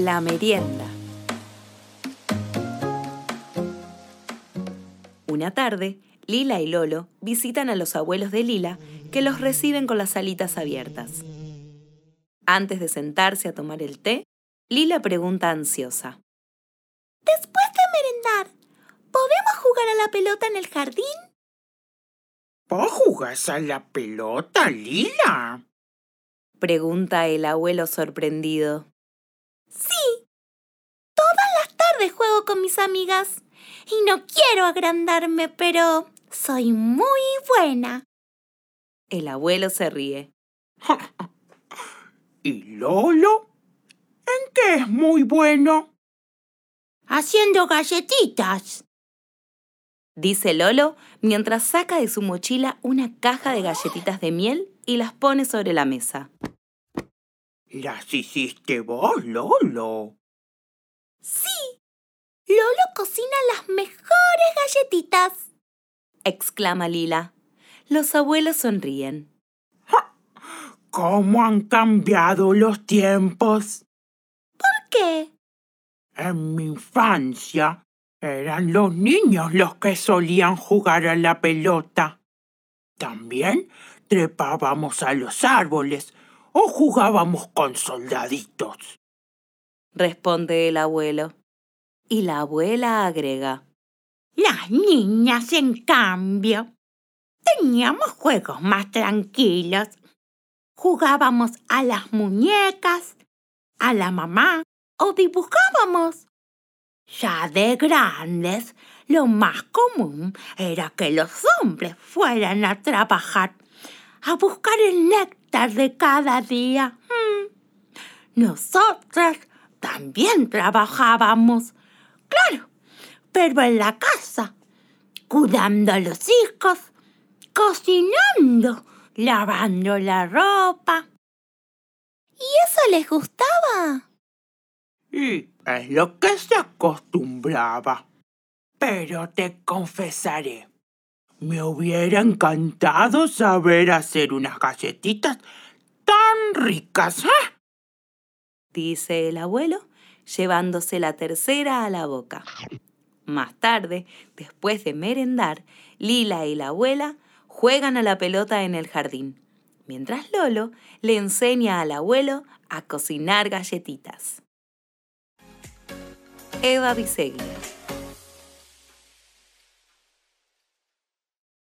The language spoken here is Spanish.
La merienda. Una tarde, Lila y Lolo visitan a los abuelos de Lila, que los reciben con las alitas abiertas. Antes de sentarse a tomar el té, Lila pregunta ansiosa: Después de merendar, ¿podemos jugar a la pelota en el jardín? ¿Vos jugás a la pelota, Lila? Pregunta el abuelo sorprendido. Sí, todas las tardes juego con mis amigas y no quiero agrandarme, pero soy muy buena. El abuelo se ríe. ¿Y Lolo? ¿En qué es muy bueno? Haciendo galletitas, Dice Lolo mientras saca de su mochila una caja de galletitas de miel y las pone sobre la mesa. ¿Las hiciste vos, Lolo? Sí, Lolo cocina las mejores galletitas. Exclama Lila. Los abuelos sonríen. ¿Cómo han cambiado los tiempos? ¿Por qué? En mi infancia eran los niños los que solían jugar a la pelota. También trepábamos a los árboles o jugábamos con soldaditos. Responde el abuelo. Y la abuela agrega: Las niñas, en cambio, teníamos juegos más tranquilos. Jugábamos a las muñecas, a la mamá o dibujábamos. Ya de grandes, lo más común era que los hombres fueran a trabajar, a buscar el néctar de cada día. Nosotras también trabajábamos, claro, pero en la casa, cuidando a los hijos, cocinando, lavando la ropa. ¿Y eso les gustaba? Y es lo que se acostumbraba. Pero te confesaré, me hubiera encantado saber hacer unas galletitas tan ricas, ¿eh? Dice el abuelo, llevándose la tercera a la boca. Más tarde, después de merendar, Lila y la abuela juegan a la pelota en el jardín, mientras Lolo le enseña al abuelo a cocinar galletitas. Eva Biseglia.